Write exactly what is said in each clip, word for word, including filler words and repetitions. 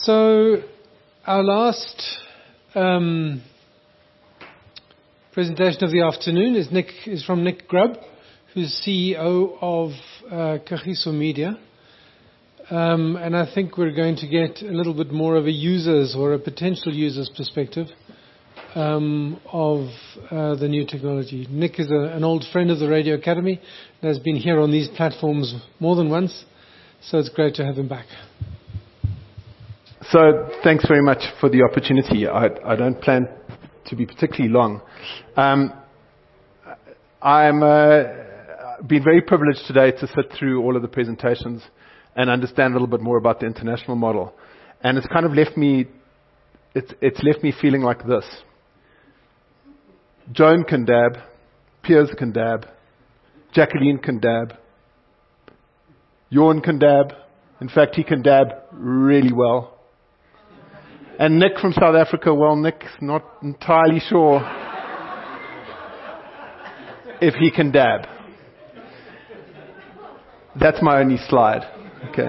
So our last um, presentation of the afternoon is Nick is from Nick Grubb, who's C E O of uh, Kagiso Media. Um, and I think we're going to get a little bit more of a user's or a potential user's perspective um, of uh, the new technology. Nick is a, an old friend of the Radio Academy and has been here on these platforms more than once, so it's great to have him back. So thanks very much for the opportunity. I, I don't plan to be particularly long. Um, I'm uh, been very privileged today to sit through all of the presentations and understand a little bit more about the international model. And it's kind of left me, it's, it's left me feeling like this. Joan can dab, Piers can dab, Jacqueline can dab, Jorn can dab. In fact, he can dab really well. And Nick from South Africa, well, Nick's not entirely sure if he can dab. That's my only slide. Okay.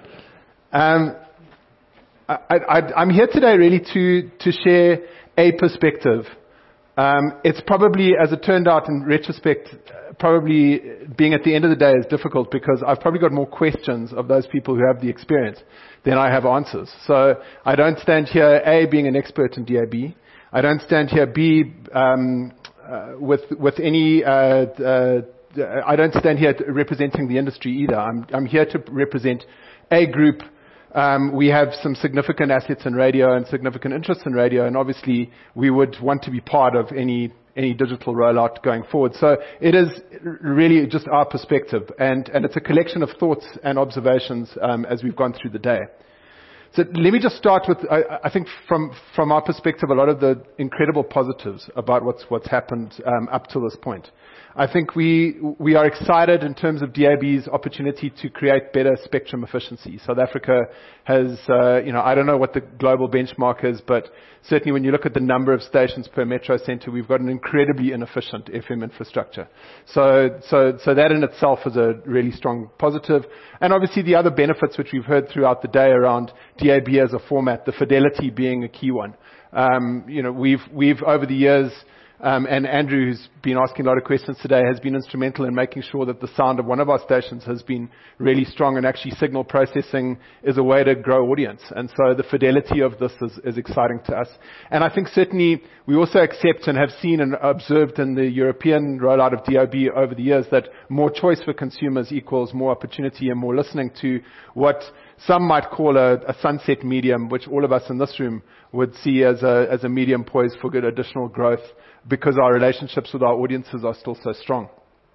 Um, I, I, I'm here today really to, to share a perspective. Um, it's probably, as it turned out in retrospect, probably being at the end of the day is difficult because I've probably got more questions of those people who have the experience than I have answers. So I don't stand here, A, being an expert in D A B. I don't stand here, B, um, uh, with, with any, uh, uh, I don't stand here representing the industry either. I'm, I'm here to represent a group. Um, we have some significant assets in radio and significant interest in radio, and obviously we would want to be part of any any digital rollout going forward. So it is really just our perspective, and, and it's a collection of thoughts and observations um, as we've gone through the day. So let me just start with, I, I think from, from our perspective, a lot of the incredible positives about what's, what's happened um, up to this point. I think we, we are excited in terms of D A B's opportunity to create better spectrum efficiency. South Africa has, uh, you know, I don't know what the global benchmark is, but certainly when you look at the number of stations per metro center, we've got an incredibly inefficient F M infrastructure. So, so, so that in itself is a really strong positive. And obviously the other benefits which we've heard throughout the day around D A B as a format, the fidelity being a key one. Um, you know, we've, we've over the years, Um, and Andrew, who's been asking a lot of questions today, has been instrumental in making sure that the sound of one of our stations has been really strong, and actually signal processing is a way to grow audience. And so the fidelity of this is, is exciting to us. And I think certainly we also accept and have seen and observed in the European rollout of D A B over the years that more choice for consumers equals more opportunity and more listening to what some might call a, a sunset medium, which all of us in this room would see as a, as a medium poised for good additional growth, because our relationships with our audiences are still so strong.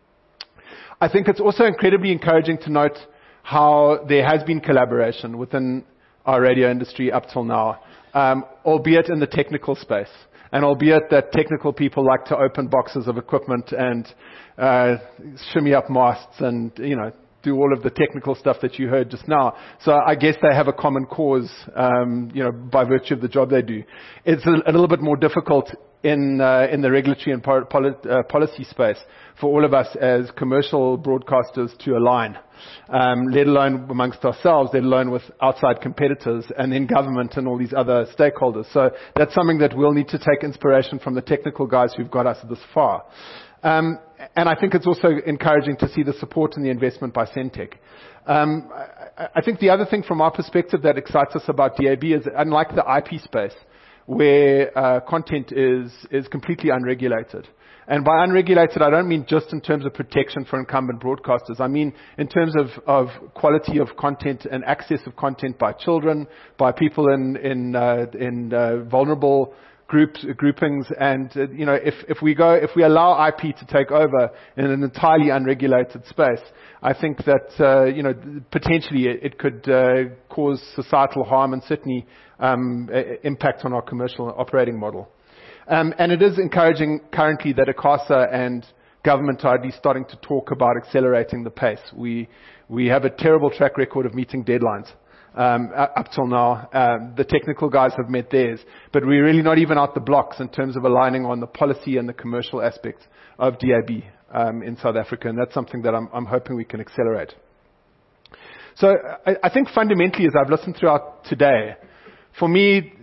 I think it's also incredibly encouraging to note how there has been collaboration within our radio industry up till now, um, albeit in the technical space, and albeit that technical people like to open boxes of equipment and uh, shimmy up masts and, you know, do all of the technical stuff that you heard just now. So I guess they have a common cause, um, you know, by virtue of the job they do. It's a, a little bit more difficult in uh, in the regulatory and pol- poli- uh, policy space for all of us as commercial broadcasters to align, um, let alone amongst ourselves, let alone with outside competitors, and then government and all these other stakeholders. So that's something that we'll need to take inspiration from the technical guys who've got us this far. Um, and I think it's also encouraging to see the support and the investment by Centec. Um, I, I think the other thing from our perspective that excites us about D A B is, unlike the I P space, where uh, content is is completely unregulated. And by unregulated, I don't mean just in terms of protection for incumbent broadcasters. I mean in terms of, of quality of content and access of content by children, by people in in uh, in uh, vulnerable groups, groupings, and uh, you know, if if we go, if we allow I P to take over in an entirely unregulated space, I think that uh, you know, potentially it, it could uh, cause societal harm and certainly um, impact on our commercial operating model. Um, and it is encouraging currently that ICASA and government are at least starting to talk about accelerating the pace. We we have a terrible track record of meeting deadlines. Um, up till now, um, the technical guys have met theirs, but we're really not even out the blocks in terms of aligning on the policy and the commercial aspects of D A B um, in South Africa, and that's something that I'm, I'm hoping we can accelerate. So I, I think fundamentally, as I've listened throughout today, for me,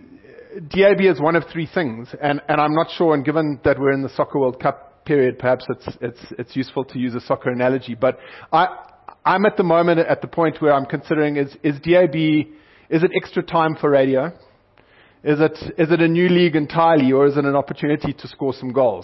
D A B is one of three things, and, and I'm not sure, and given that we're in the Soccer World Cup period, perhaps it's, it's, it's useful to use a soccer analogy, but I, I'm at the moment at the point where I'm considering is, is D A B, is it extra time for radio? Is it, is it a new league entirely, or is it an opportunity to score some goals?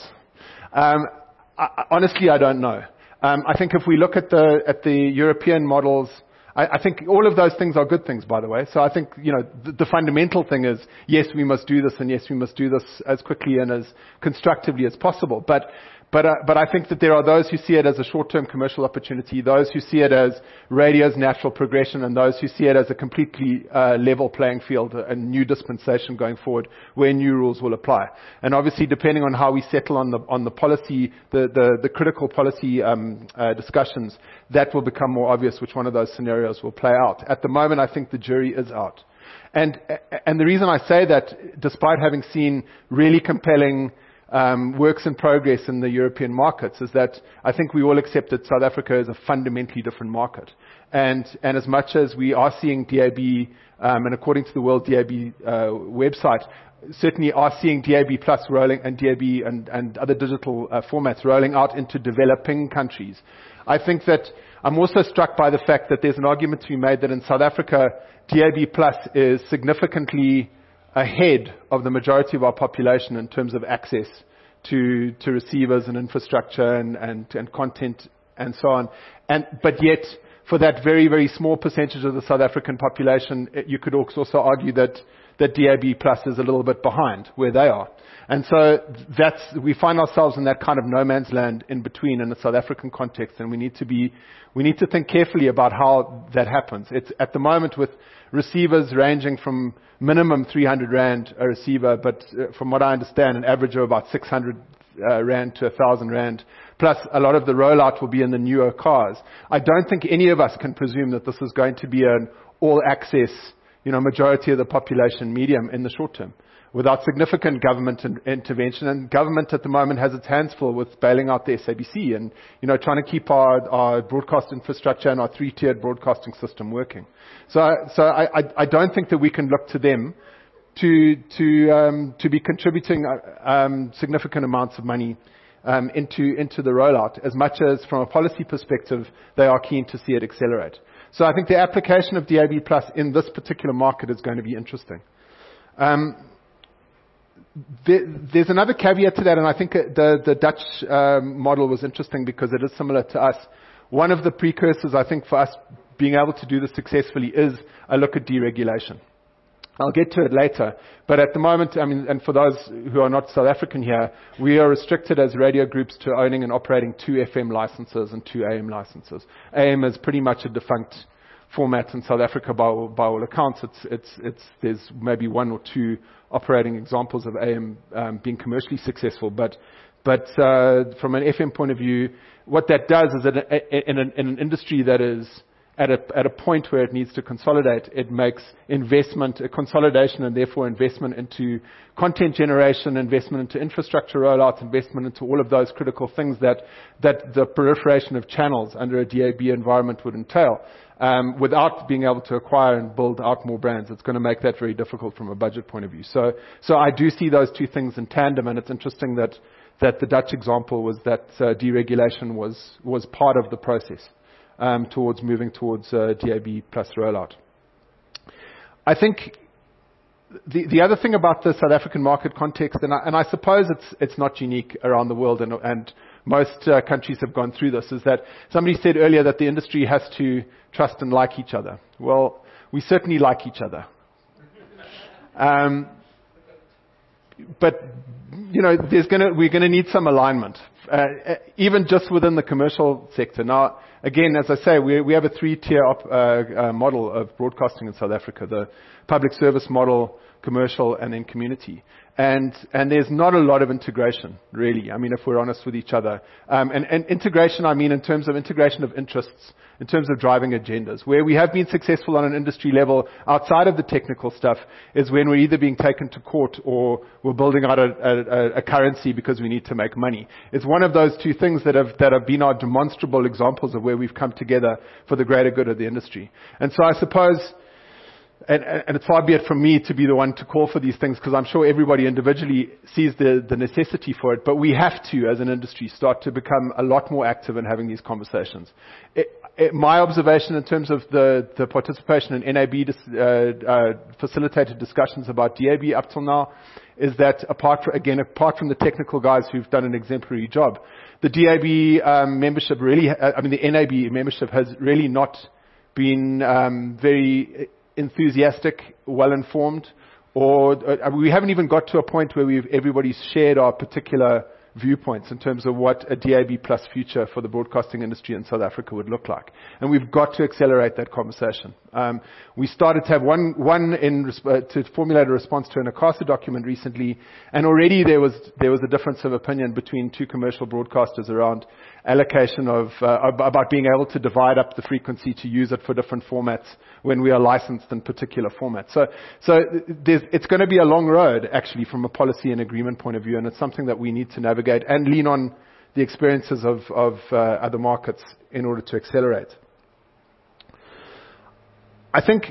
Um, I, honestly, I don't know. Um, I think if we look at the, at the European models, I think all of those things are good things, by the way. So I think, you know, the, the fundamental thing is, yes, we must do this, and yes, we must do this as quickly and as constructively as possible. But, but, uh, but I think that there are those who see it as a short-term commercial opportunity, those who see it as radio's natural progression, and those who see it as a completely uh, level playing field, a new dispensation going forward where new rules will apply. And obviously, depending on how we settle on the on the policy, the the, the critical policy um, uh, discussions, that will become more obvious which one of those scenarios will play out. At the moment, I think the jury is out. And and the reason I say that, despite having seen really compelling Um, works in progress in the European markets, is that I think we all accept that South Africa is a fundamentally different market. And, and as much as we are seeing D A B, um, and according to the World D A B uh, website, certainly are seeing D A B Plus rolling and D A B and, and other digital uh, formats rolling out into developing countries. I think that I'm also struck by the fact that there's an argument to be made that in South Africa, D A B Plus is significantly ahead of the majority of our population in terms of access to, to receivers and infrastructure and, and, and content and so on. And, but yet, for that very, very small percentage of the South African population, you could also argue that, that D A B Plus is a little bit behind where they are. And so that's, we find ourselves in that kind of no man's land in between in the South African context, and we need to be, we need to think carefully about how that happens. It's at the moment with receivers ranging from minimum three hundred rand a receiver, but uh, from what I understand, an average of about six hundred uh, rand to one thousand rand. Plus, a lot of the rollout will be in the newer cars. I don't think any of us can presume that this is going to be an all-access, you know, majority of the population medium in the short term, without significant government in, intervention. And government at the moment has its hands full with bailing out the S A B C and, you know, trying to keep our, our broadcast infrastructure and our three-tiered broadcasting system working. So, so I, I, I don't think that we can look to them to, to, um, to be contributing um, significant amounts of money um, into, into the rollout, as much as from a policy perspective, they are keen to see it accelerate. So I think the application of D A B Plus in this particular market is going to be interesting. Um, There, there's another caveat to that, and I think the, the Dutch um, model was interesting because it is similar to us. One of the precursors, I think, for us being able to do this successfully is a look at deregulation. I'll get to it later, but at the moment, I mean, and for those who are not South African here, we are restricted as radio groups to owning and operating two F M licenses and two A M licenses. A M is pretty much a defunct format in South Africa by all, by all accounts. It's, it's, it's, there's maybe one or two operating examples of A M um, being commercially successful, but, but uh, from an F M point of view, what that does is that in an, in an industry that is at a, at a point where it needs to consolidate, it makes investment, a consolidation, and therefore investment into content generation, investment into infrastructure rollout, investment into all of those critical things that, that the proliferation of channels under a D A B environment would entail. Um, without being able to acquire and build out more brands, it's going to make that very difficult from a budget point of view. So, so I do see those two things in tandem, and it's interesting that, that the Dutch example was that uh, deregulation was, was part of the process um, towards moving towards uh, D A B plus rollout. I think the, the other thing about the South African market context, and I, and I suppose it's, it's not unique around the world, and, and most uh, countries have gone through this, is that somebody said earlier that the industry has to trust and like each other. Well, we certainly like each other. Um, but, you know, there's gonna, we're going to need some alignment, uh, even just within the commercial sector. Now, again, as I say, we, we have a three-tier op, uh, uh, model of broadcasting in South Africa, the public service model, commercial, and then community. And, and there's not a lot of integration, really. I mean, if we're honest with each other. Um, and, and integration, I mean, in terms of integration of interests, in terms of driving agendas. Where we have been successful on an industry level outside of the technical stuff is when we're either being taken to court or we're building out a, a, a currency because we need to make money. It's one of those two things that have, that have been our demonstrable examples of where we've come together for the greater good of the industry. And so I suppose and, and it's far be it from me to be the one to call for these things, because I'm sure everybody individually sees the, the necessity for it, but we have to, as an industry, start to become a lot more active in having these conversations. It, it, my observation in terms of the, the participation in N A B dis, uh, uh, facilitated discussions about D A B up till now is that apart from, again, apart from the technical guys who've done an exemplary job, the D A B um, membership really, I mean the N A B membership has really not been um, very enthusiastic, well-informed, or uh, we haven't even got to a point where we've everybody's shared our particular viewpoints in terms of what a D A B plus future for the broadcasting industry in South Africa would look like. And we've got to accelerate that conversation. Um, we started to have one, one in, uh, to formulate a response to an ICASA document recently, and already there was, there was a difference of opinion between two commercial broadcasters around allocation of, uh, about being able to divide up the frequency to use it for different formats when we are licensed in particular formats. So, so there's, it's going to be a long road actually from a policy and agreement point of view, and it's something that we need to navigate and lean on the experiences of, of uh, other markets in order to accelerate. I think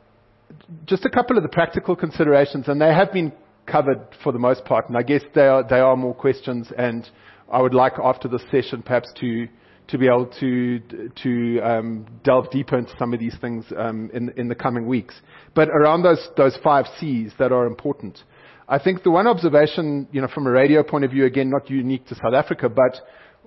just a couple of the practical considerations, and they have been covered for the most part, and I guess they are, they are more questions, and I would like after this session perhaps to to be able to to um, delve deeper into some of these things um, in in the coming weeks. But around those those five C's that are important, I think the one observation, you know, from a radio point of view, again, not unique to South Africa, but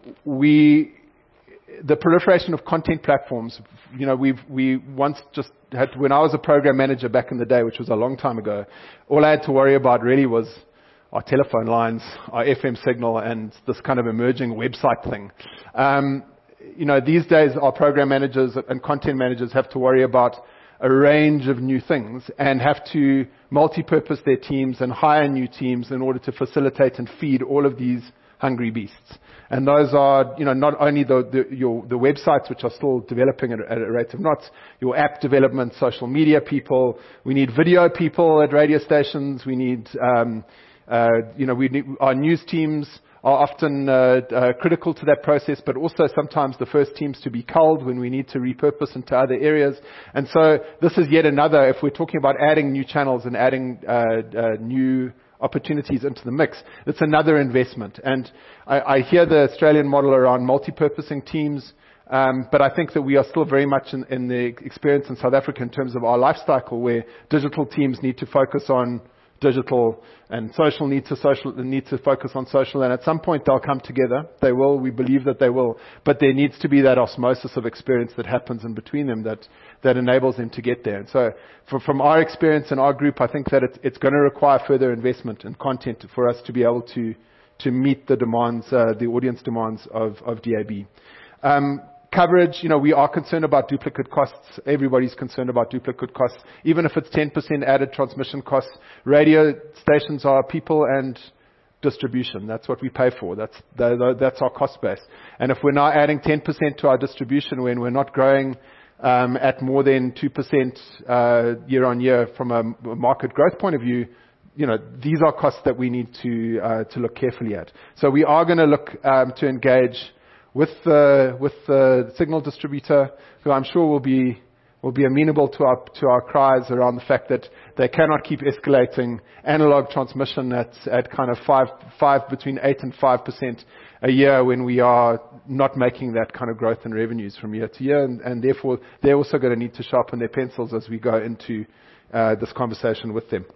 we the proliferation of content platforms. You know, we've we once just had, when I was a program manager back in the day, which was a long time ago, all I had to worry about really was our telephone lines, our F M signal, and this kind of emerging website thing. Um, you know, these days our program managers and content managers have to worry about a range of new things and have to multi-purpose their teams and hire new teams in order to facilitate and feed all of these hungry beasts. And those are, you know, not only the, the, your, the websites, which are still developing at, at a rate of knots, your app development, social media people. We need video people at radio stations. We need, um, Uh, you know, we need, our news teams are often uh, uh, critical to that process, but also sometimes the first teams to be culled when we need to repurpose into other areas. And so this is yet another, if we're talking about adding new channels and adding uh, uh, new opportunities into the mix, it's another investment. And I, I hear the Australian model around multi-purposing teams, um, but I think that we are still very much in, in the experience in South Africa in terms of our life cycle, where digital teams need to focus on digital and social need to social need to focus on social, and at some point they'll come together. They will. We believe that they will, but there needs to be that osmosis of experience that happens in between them that that enables them to get there. And so, for, from our experience in our group, I think that it's, it's going to require further investment in content for us to be able to to meet the demands, uh, the audience demands of of D A B. Um, Coverage, you know, we are concerned about duplicate costs. Everybody's concerned about duplicate costs. Even if it's ten percent added transmission costs, radio stations are people and distribution. That's what we pay for. That's, that's our cost base. And if we're now adding ten percent to our distribution when we're not growing um, at more than two percent uh, year on year from a market growth point of view, you know, these are costs that we need to, uh, to look carefully at. So we are going to look um, to engage with the with the signal distributor, who I'm sure will be will be amenable to our to our cries around the fact that they cannot keep escalating analog transmission at at kind of five five between eight and five percent a year when we are not making that kind of growth in revenues from year to year, and, and therefore they're also going to need to sharpen their pencils as we go into uh, this conversation with them.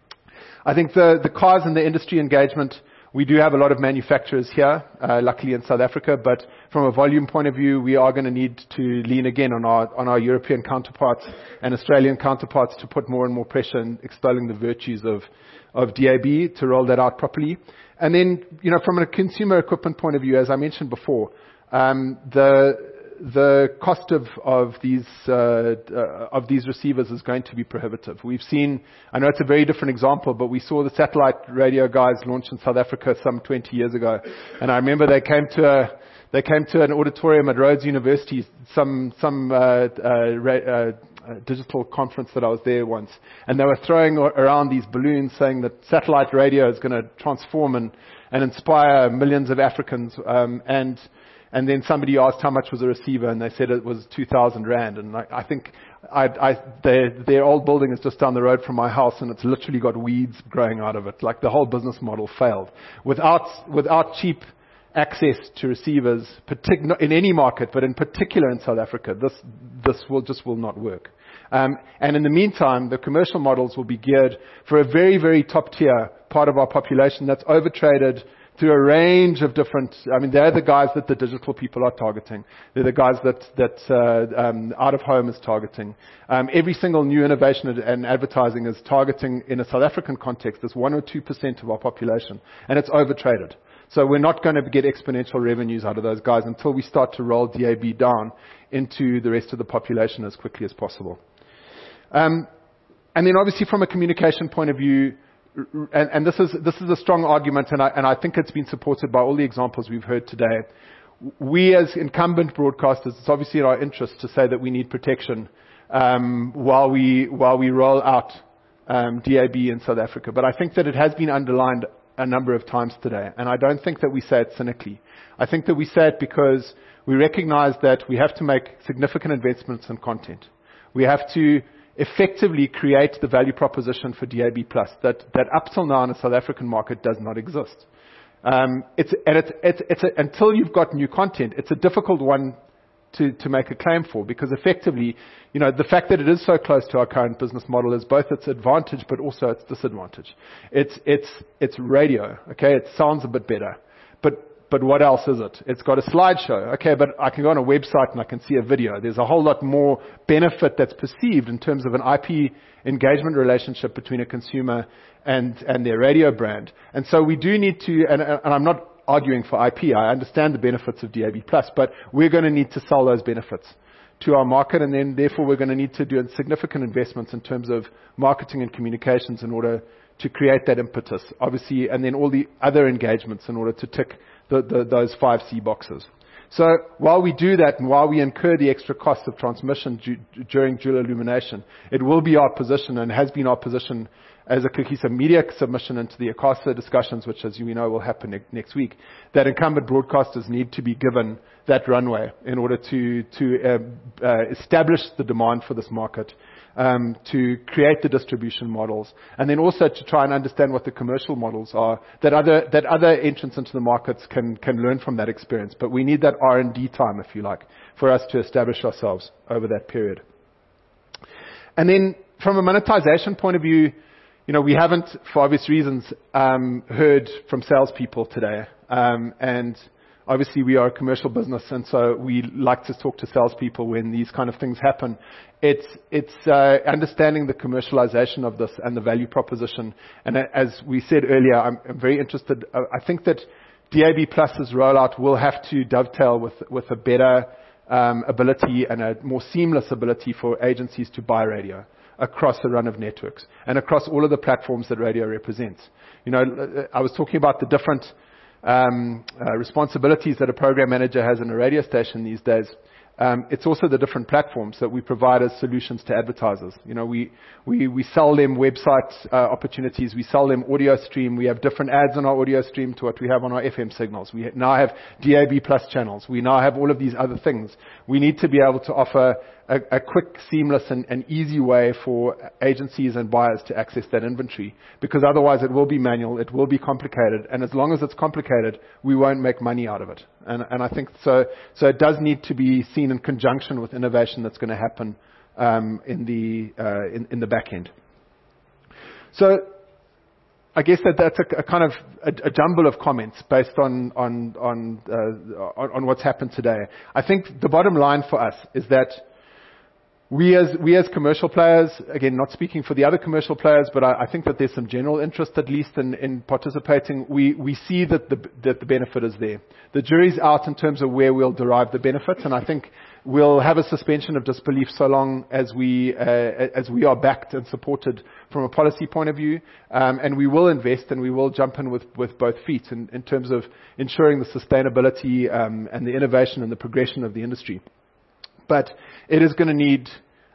I think the the cars and the industry engagement. We do have a lot of manufacturers here, uh, luckily in South Africa, but from a volume point of view, we are going to need to lean again on our on our European counterparts and Australian counterparts to put more and more pressure in extolling the virtues of, of D A B to roll that out properly. And then, you know, from a consumer equipment point of view, as I mentioned before, um, the the cost of of these uh, uh, of these receivers is going to be prohibitive. We've seen, I know it's a very different example, but we saw the satellite radio guys launch in South Africa some twenty years ago, and I remember they came to a they came to an auditorium at Rhodes University, some some uh, uh, ra- uh, digital conference that I was there once, and they were throwing around these balloons saying that satellite radio is going to transform and and inspire millions of Africans, um, and And then somebody asked how much was a receiver, and they said it was two thousand rand. And I, I think I, I, their, their old building is just down the road from my house, and it's literally got weeds growing out of it. Like the whole business model failed. Without, without cheap access to receivers, partic- in any market, but in particular in South Africa, this, this will just will not work. Um, and in the meantime, the commercial models will be geared for a very, very top tier part of our population that's overtraded through a range of different, I mean, they're the guys that the digital people are targeting. They're the guys that, that uh, um, out of home is targeting. Um, every single new innovation and advertising is targeting, in a South African context, this one or two percent of our population. And it's overtraded. So we're not going to get exponential revenues out of those guys until we start to roll D A B down into the rest of the population as quickly as possible. Um, and then obviously from a communication point of view, and, and this is this is a strong argument, and I, and I think it's been supported by all the examples we've heard today. We as incumbent broadcasters, it's obviously in our interest to say that we need protection um, while we while we roll out um, D A B in South Africa. But I think that it has been underlined a number of times today, and I don't think that we say it cynically. I think that we say it because we recognize that we have to make significant investments in content. We have to effectively create the value proposition for D A B plus that, that up till now in the South African market does not exist. Um, it's, and it's, it's, it's a, until you've got new content, it's a difficult one to, to make a claim for, because effectively, you know, the fact that it is so close to our current business model is both its advantage but also its disadvantage. It's, it's, it's radio, okay? It sounds a bit better. But But what else is it? It's got a slideshow. Okay, but I can go on a website and I can see a video. There's a whole lot more benefit that's perceived in terms of an I P engagement relationship between a consumer and, and their radio brand. And so we do need to, and, and I'm not arguing for I P. I understand the benefits of D A B plus, but we're going to need to sell those benefits to our market, and then therefore we're going to need to do significant investments in terms of marketing and communications in order to create that impetus, obviously, and then all the other engagements in order to tick The, the, those five C boxes. So while we do that and while we incur the extra costs of transmission du- during dual illumination, it will be our position and has been our position as a Kagiso Media submission into the ICASA discussions, which as you know will happen ne- next week, that incumbent broadcasters need to be given that runway in order to, to uh, uh, establish the demand for this market, Um, to create the distribution models, and then also to try and understand what the commercial models are that other that other entrants into the markets can can learn from that experience. But we need that R and D time, if you like, for us to establish ourselves over that period. And then from a monetization point of view, you know, we haven't, for obvious reasons, um, heard from salespeople today, um, and obviously we are a commercial business, and so we like to talk to salespeople when these kind of things happen. It's, it's uh, understanding the commercialization of this and the value proposition. And as we said earlier, I'm, I'm very interested. Uh, I think that D A B Plus's rollout will have to dovetail with, with a better um, ability and a more seamless ability for agencies to buy radio across a run of networks and across all of the platforms that radio represents. You know, I was talking about the different Um, uh, responsibilities that a program manager has in a radio station these days. Um, it's also the different platforms that we provide as solutions to advertisers. You know, we we we sell them website uh, opportunities. We sell them audio stream. We have different ads on our audio stream to what we have on our F M signals. We now have D A B plus channels. We now have all of these other things. We need to be able to offer a, a quick, seamless, and, and easy way for agencies and buyers to access that inventory, because otherwise it will be manual, it will be complicated, and as long as it's complicated, we won't make money out of it. And, and I think so. So it does need to be seen in conjunction with innovation that's going to happen um, in the uh, in, in the back end. So I guess that that's a, a kind of a, a jumble of comments based on on on, uh, on on what's happened today. I think the bottom line for us is that we as we as commercial players, again, not speaking for the other commercial players, but I, I think that there's some general interest, at least in, in participating. We we see that the that the benefit is there. The jury's out in terms of where we'll derive the benefits, and I think we'll have a suspension of disbelief so long as we uh, as we are backed and supported from a policy point of view, um, and we will invest and we will jump in with, with both feet in, in terms of ensuring the sustainability um, and the innovation and the progression of the industry. But it is going to need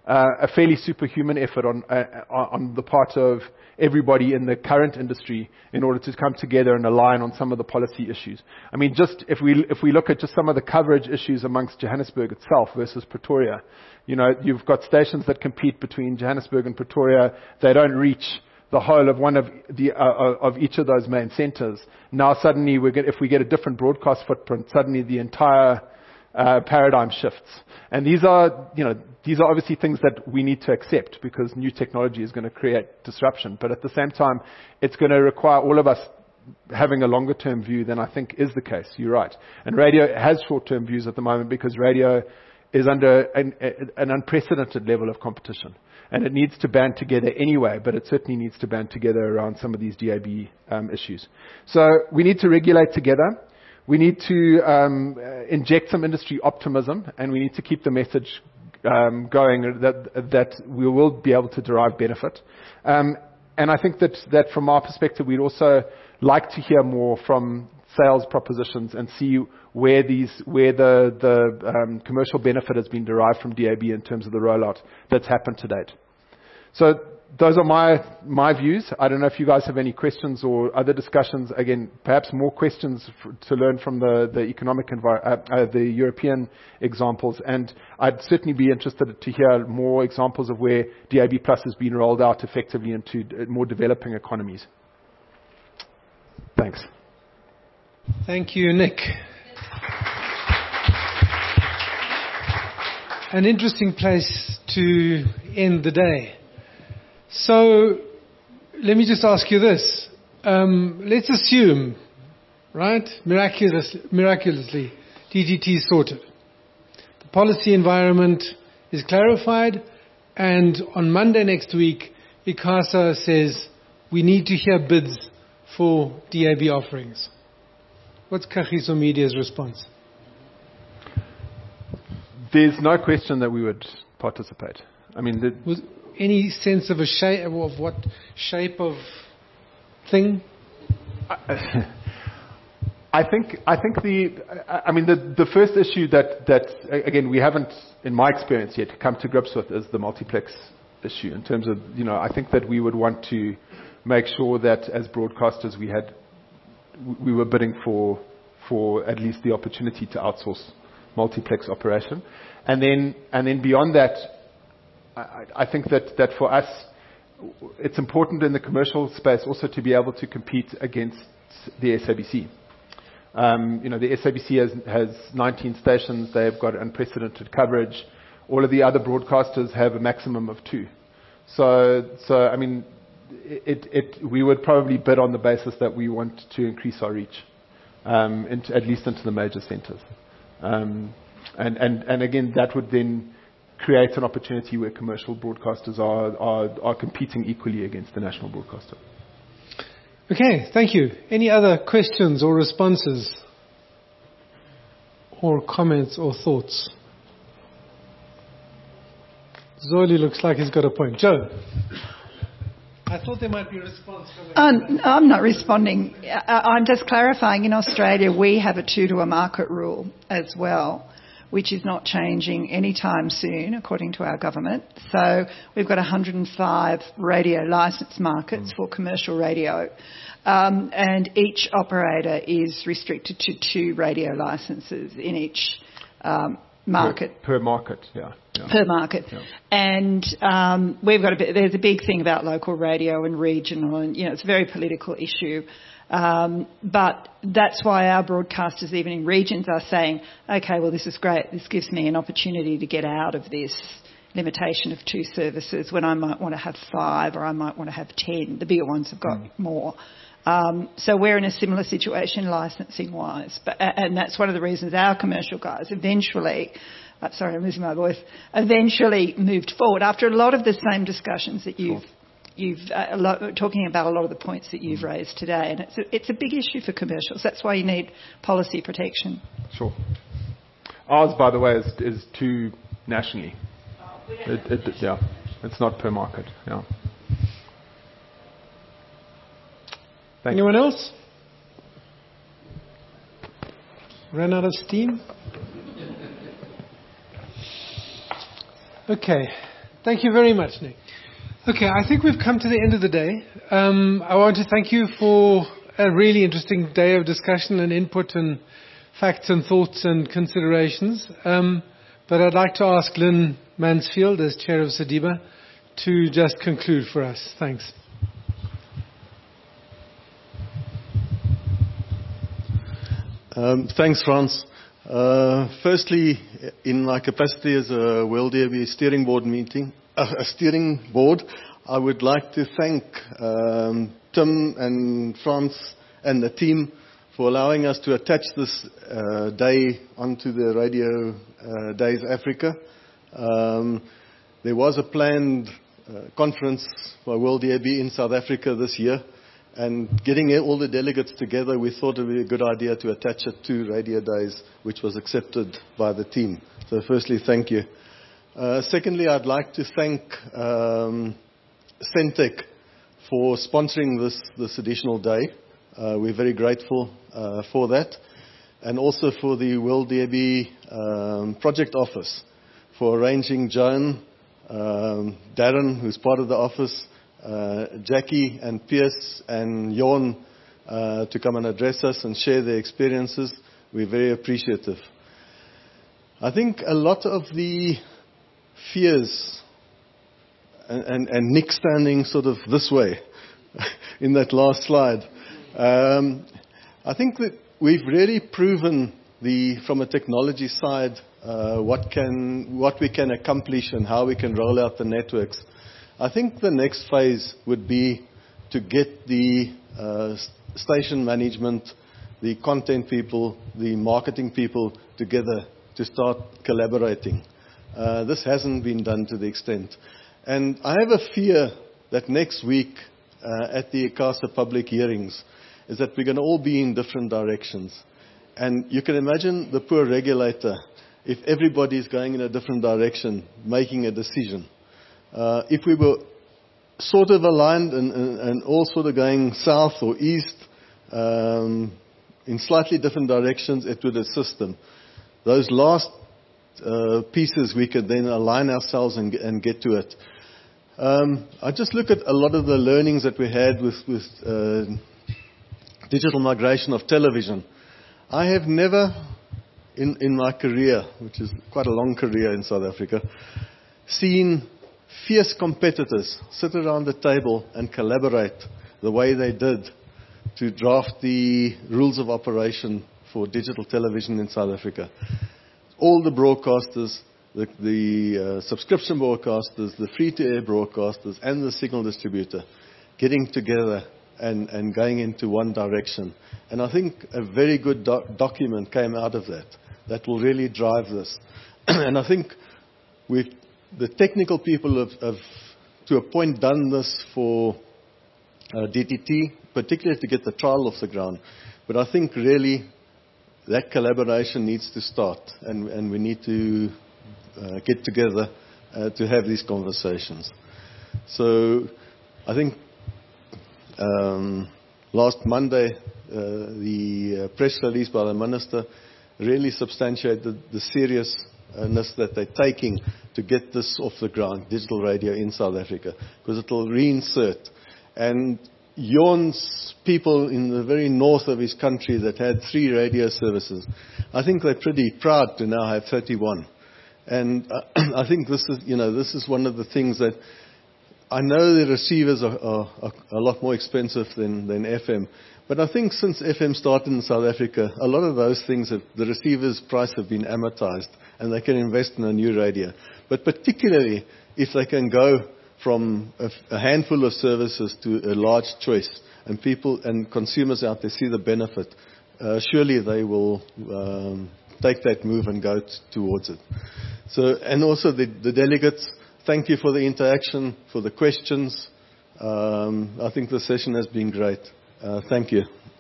uh, a fairly superhuman effort on uh, on the part of everybody in the current industry in order to come together and align on some of the policy issues. I mean, just if we if we look at just some of the coverage issues amongst Johannesburg itself versus Pretoria, you know, you've got stations that compete between Johannesburg and Pretoria. They don't reach the whole of one of the uh, of each of those main centres. Now suddenly, we're get, if we get a different broadcast footprint, suddenly the entire uh, paradigm shifts. And these are, you know, these are obviously things that we need to accept because new technology is going to create disruption. But at the same time, it's going to require all of us having a longer term view than I think is the case. You're right. And radio has short term views at the moment because radio is under an, an unprecedented level of competition. And it needs to band together anyway, but it certainly needs to band together around some of these D A B um, issues. So we need to regulate together. We need to um, inject some industry optimism, and we need to keep the message um, going that that we will be able to derive benefit. Um, and I think that, that from our perspective, we'd also like to hear more from sales propositions and see where these, where the, the um, commercial benefit has been derived from D A B in terms of the rollout that's happened to date. So those are my, my views. I don't know if you guys have any questions or other discussions. Again, perhaps more questions for, to learn from the, the economic envir- uh, uh, the European examples. And I'd certainly be interested to hear more examples of where D A B Plus has been rolled out effectively into more developing economies. Thanks. Thank you, Nick. An interesting place to end the day. So, let me just ask you this. Um, let's assume, right, miraculous, miraculously, D G T is sorted. The policy environment is clarified, and on Monday next week, ICASA says we need to hear bids for D A B offerings. What's Kagiso Media's response? There's no question that we would participate. I mean, the, Was any sense of a shape of what shape of thing? I, I think I think the I mean the the first issue that that again we haven't in my experience yet come to grips with is the multiplex issue in terms of, you know, I think that we would want to make sure that as broadcasters we had we were bidding for for at least the opportunity to outsource multiplex operation. And then and then beyond that, I, I think that, that for us, it's important in the commercial space also to be able to compete against the S A B C. Um, you know, the S A B C has, has nineteen stations. They've got unprecedented coverage. All of the other broadcasters have a maximum of two. So, so I mean, it, it, we would probably bid on the basis that we want to increase our reach, um, into, at least into the major centres. Um, and, and, and again, that would then create an opportunity where commercial broadcasters are, are, are competing equally against the national broadcaster. Okay, thank you. Any other questions or responses or comments or thoughts? Zoli looks like he's got a point. Joe? I thought there might be a response. Um, I'm not responding. I'm just clarifying. In Australia, we have a two to a market rule as well, which is not changing anytime soon, according to our government. So we've got one hundred five radio licence markets for commercial radio, um, and each operator is restricted to two radio licences in each um, market. Per, per market, yeah. yeah. Per market. Yeah. And um, we've got a bit, there's a big thing about local radio and regional, and, you know, it's a very political issue. Um, but that's why our broadcasters, even in regions, are saying, okay, well, this is great. This gives me an opportunity to get out of this limitation of two services when I might want to have five or I might want to have ten. The bigger ones have got mm. more. Um, so we're in a similar situation licensing-wise. But, and that's one of the reasons our commercial guys eventually, uh, sorry, I'm losing my voice, eventually moved forward after a lot of the same discussions that you've, sure. you've uh, a lot, talking about a lot of the points that you've raised today. And it's a, it's a big issue for commercials. That's why you need policy protection. Sure. Ours, by the way, is, is two nationally. Oh, it, it, yeah, it's not per market. Yeah. Thanks. Anyone else? Ran out of steam? Okay. Thank you very much, Nick. Okay, I think we've come to the end of the day. Um, I want to thank you for a really interesting day of discussion and input and facts and thoughts and considerations. Um, but I'd like to ask Lynn Mansfield, as chair of SEDIBA, to just conclude for us. Thanks. Um, thanks, Frans. Uh, firstly, in my capacity as a World D A B steering board meeting, uh, a steering board, I would like to thank um, Tim and Frans and the team for allowing us to attach this uh, day onto the Radio uh, Days Africa. Um, there was a planned uh, conference by World D A B in South Africa this year, and getting all the delegates together, we thought it would be a good idea to attach it to Radio Days, which was accepted by the team. So firstly, thank you. Uh, secondly, I'd like to thank um, Centec for sponsoring this, this additional day. Uh, we're very grateful uh, for that. And also for the World D A B um, Project Office for arranging Joan, um, Darren, who's part of the office, uh, Jackie and Pierce and Jorn uh, to come and address us and share their experiences. We're very appreciative. I think a lot of the fears, and, and, and Nick standing sort of this way in that last slide, um, I think that we've really proven the, from a technology side, uh, what can, what we can accomplish and how we can roll out the networks. I think the next phase would be to get the uh, station management, the content people, the marketing people together to start collaborating. Uh, this hasn't been done to the extent. And I have a fear that next week uh, at the ICASA public hearings is that we're going to all be in different directions. And you can imagine the poor regulator, if everybody is going in a different direction, making a decision. Uh, if we were sort of aligned and, and, and all sort of going south or east um, in slightly different directions, it would assist them. Those last uh, pieces, we could then align ourselves and, and get to it. Um, I just look at a lot of the learnings that we had with, with uh, digital migration of television. I have never, in, in my career, which is quite a long career in South Africa, seen fierce competitors sit around the table and collaborate the way they did to draft the rules of operation for digital television in South Africa. All the broadcasters, the, the uh, subscription broadcasters, the free-to-air broadcasters, and the signal distributor getting together and, and going into one direction. And I think a very good doc- document came out of that that will really drive this. And I think we've the technical people have, have, to a point, done this for uh, D T T, particularly to get the trial off the ground. But I think really that collaboration needs to start, and, and we need to uh, get together uh, to have these conversations. So I think um, last Monday, uh, the uh, press release by the minister really substantiated the seriousness that they're taking to get this off the ground, digital radio in South Africa, because it will reinsert. And Jorn's people in the very north of his country that had three radio services, I think they're pretty proud to now have thirty-one. And uh, I think this is, you know, this is one of the things that I know the receivers are, are, are a lot more expensive than, than F M. But I think since F M started in South Africa, a lot of those things, have, the receiver's price have been amortized, and they can invest in a new radio. But particularly if they can go from a, a handful of services to a large choice, and people and consumers out there see the benefit, uh, surely they will um, take that move and go t- towards it. So, and also the, the delegates, thank you for the interaction, for the questions. Um, I think the session has been great. Uh, thank you.